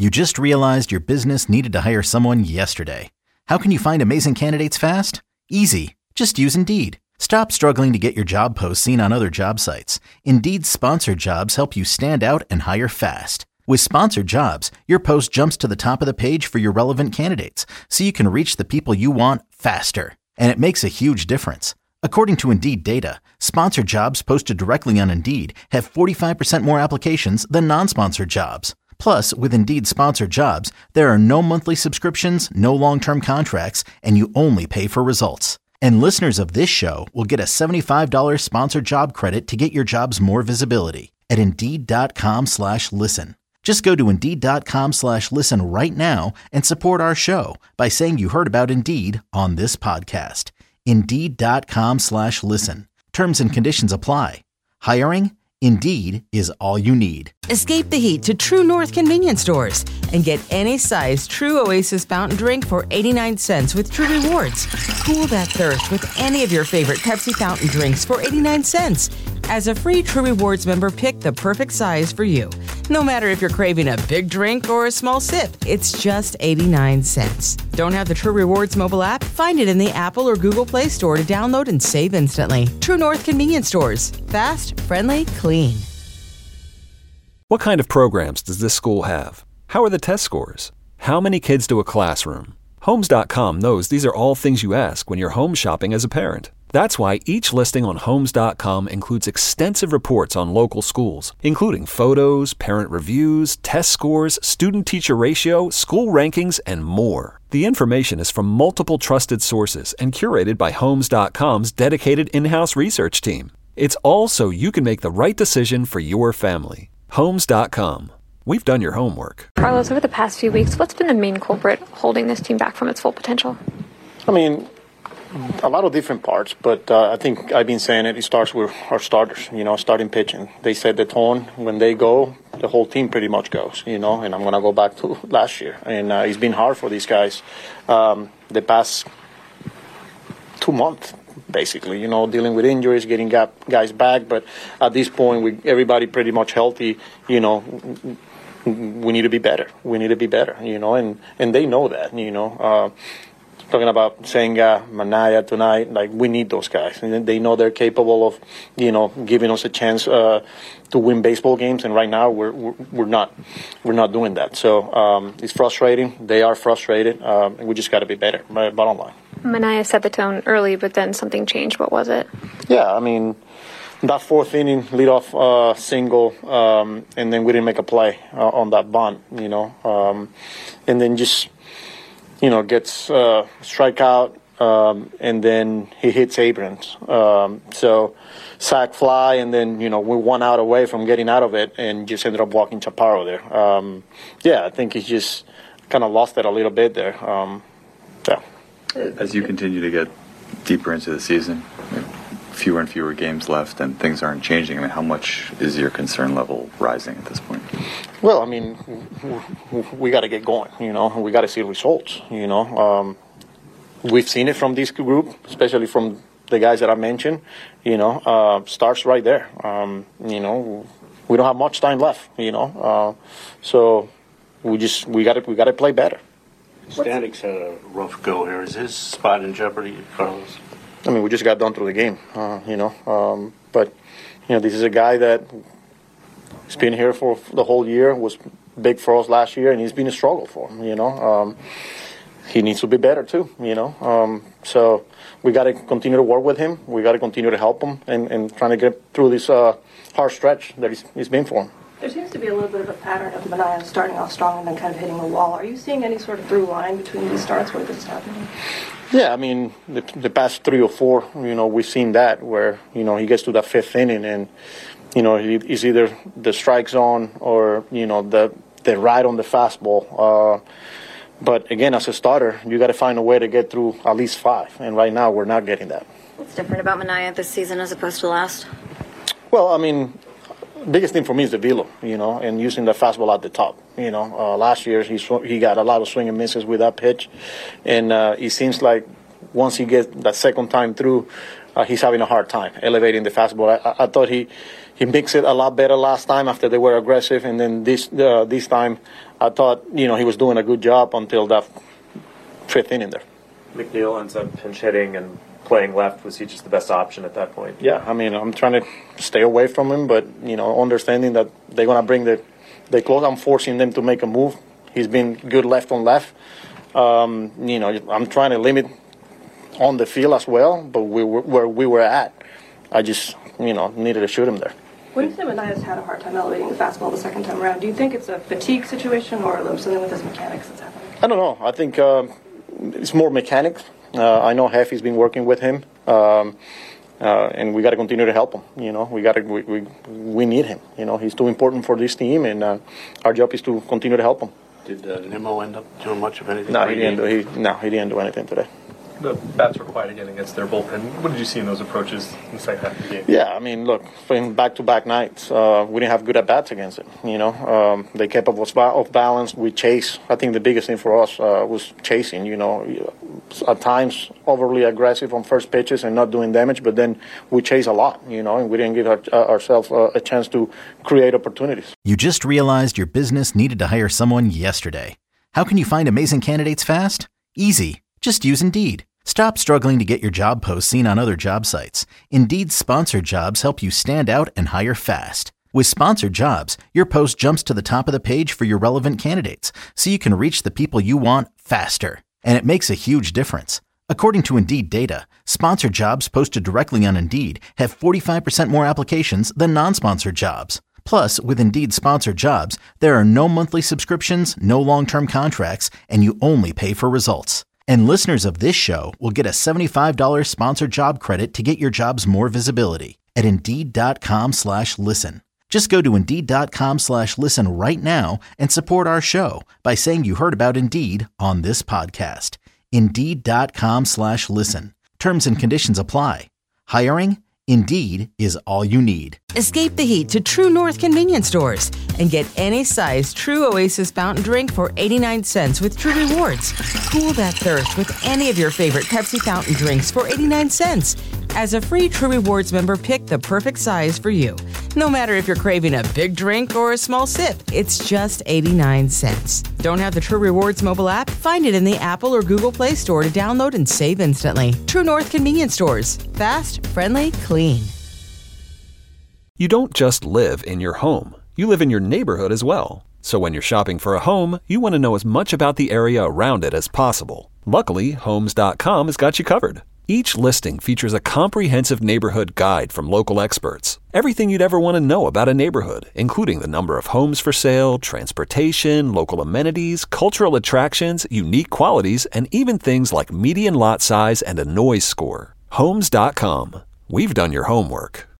You just realized your business needed to hire someone yesterday. How can you find amazing candidates fast? Easy. Just use Indeed. Stop struggling to get your job posts seen on other job sites. Indeed's sponsored jobs help you stand out and hire fast. With sponsored jobs, your post jumps to the top of the page for your relevant candidates, so you can reach the people you want faster. And it makes a huge difference. According to Indeed data, sponsored jobs posted directly on Indeed have 45% more applications than non-sponsored jobs. Plus, with Indeed sponsored jobs, there are no monthly subscriptions, no long-term contracts, and you only pay for results. And listeners of this show will get a $75 sponsored job credit to get your jobs more visibility at Indeed.com/listen. Just go to Indeed.com/listen right now and support our show by saying you heard about Indeed on this podcast. Indeed.com/listen. Terms and conditions apply. Hiring? Indeed is all you need. Escape the heat to True North convenience stores and get any size True Oasis fountain drink for 89 cents with True Rewards. Cool that thirst with any of your favorite Pepsi fountain drinks for 89 cents. As a free True Rewards member, pick the perfect size for you. No matter if you're craving a big drink or a small sip, it's just 89 cents. Don't have the True Rewards mobile app? Find it in the Apple or Google Play Store to download and save instantly. True North convenience stores. Fast, friendly, clean. What kind of programs does this school have? How are the test scores? How many kids do a classroom? Homes.com knows these are all things you ask when you're home shopping as a parent. That's why each listing on Homes.com includes extensive reports on local schools, including photos, parent reviews, test scores, student-teacher ratio, school rankings, and more. The information is from multiple trusted sources and curated by Homes.com's dedicated in-house research team. It's all so you can make the right decision for your family. Homes.com. We've done your homework. Carlos, over the past few weeks, what's been the main culprit holding this team back from its full potential? I mean, a lot of different parts, but I think I've been saying it starts with our starters, starting pitching. They set the tone. When they go, the whole team pretty much goes, and I'm going to go back to last year. And it's been hard for these guys the past 2 months, basically, dealing with injuries, getting guys back. But at this point, with everybody pretty much healthy, we need to be better. We need to be better, and they know that, talking about Senga, Manaya tonight, we need those guys. And they know they're capable of, giving us a chance to win baseball games. And right now we're not doing that. So it's frustrating. They are frustrated. And we just got to be better. Bottom line. Manaya set the tone early, but then something changed. What was it? Yeah, I mean, that fourth inning leadoff single, and then we didn't make a play on that bunt, and then just. Gets strikeout, and then he hits Abrams. So sack fly, and then, we're 1 out away from getting out of it and just ended up walking Chaparro there. I think he just kind of lost it a little bit there. As you continue to get deeper into the season, fewer and fewer games left and things aren't changing, how much is your concern level rising at this point? Well, we got to get going, we got to see results, We've seen it from this group, especially from the guys that I mentioned, starts right there. We don't have much time left, so we got to play better. Stanik's had a rough go here. Is his spot in jeopardy, Carlos? We just got done through the game, but this is a guy that has been here for the whole year, was big for us last year, and he's been a struggle for him, He needs to be better too, so we got to continue to work with him. We got to continue to help him and trying to get through this hard stretch that he's been for him. There seems to be a little bit of a pattern of Manaya starting off strong and then kind of hitting a wall. Are you seeing any sort of through line between these starts where this is happening? Yeah, the past 3 or 4, we've seen that where, he gets to that 5th inning and, it's either the strike zone or, the ride on the fastball. But again, as a starter, you got to find a way to get through at least 5. And right now we're not getting that. What's different about Manaya this season as opposed to last? Well, biggest thing for me is the velo, and using the fastball at the top. Last year he got a lot of swing and misses with that pitch, and it seems like once he gets that second time through, he's having a hard time elevating the fastball. I thought he mixed it a lot better last time after they were aggressive, and then this time I thought he was doing a good job until that fifth inning there. McNeil ends up pinch hitting and playing left. Was he just the best option at that point? Yeah, I mean, I'm trying to stay away from him, but understanding that they're gonna bring the close, I'm forcing them to make a move. He's been good left on left. I'm trying to limit on the field as well, but where we were at, I just needed to shoot him there. When you say Manaea's had a hard time elevating the fastball the second time around, do you think it's a fatigue situation or something with his mechanics that's happening? I don't know. I think it's more mechanics. I know Hefty's been working with him, and we got to continue to help him. We need him. He's too important for this team, and our job is to continue to help him. Did Nimmo end up doing much of anything? No, he didn't do anything today. The bats were quiet again against their bullpen. What did you see in those approaches in the second half of the game? Yeah, I mean, look, in back-to-back nights, we didn't have good at-bats against it. They kept us off balance. We chased. I think the biggest thing for us was chasing, at times overly aggressive on first pitches and not doing damage, but then we chase a lot, and we didn't give ourselves a chance to create opportunities. You just realized your business needed to hire someone yesterday. How can you find amazing candidates fast? Easy. Just use Indeed. Stop struggling to get your job posts seen on other job sites. Indeed's sponsored jobs help you stand out and hire fast. With sponsored jobs, your post jumps to the top of the page for your relevant candidates, so you can reach the people you want faster. And it makes a huge difference. According to Indeed data, sponsored jobs posted directly on Indeed have 45% more applications than non-sponsored jobs. Plus, with Indeed sponsored jobs, there are no monthly subscriptions, no long-term contracts, and you only pay for results. And listeners of this show will get a $75 sponsored job credit to get your jobs more visibility at Indeed.com/listen. Just go to Indeed.com/listen right now and support our show by saying you heard about Indeed on this podcast. Indeed.com/listen. Terms and conditions apply. Hiring? Indeed is all you need. Escape the heat to True North convenience stores and get any size True Oasis fountain drink for 89 cents with True Rewards. Cool that thirst with any of your favorite Pepsi fountain drinks for 89 cents. As a free True Rewards member, pick the perfect size for you. No matter if you're craving a big drink or a small sip, it's just 89 cents. Don't have the True Rewards mobile app? Find it in the Apple or Google Play Store to download and save instantly. True North convenience stores. Fast, friendly, clean. You don't just live in your home. You live in your neighborhood as well. So when you're shopping for a home, you want to know as much about the area around it as possible. Luckily, Homes.com has got you covered. Each listing features a comprehensive neighborhood guide from local experts. Everything you'd ever want to know about a neighborhood, including the number of homes for sale, transportation, local amenities, cultural attractions, unique qualities, and even things like median lot size and a noise score. Homes.com. We've done your homework.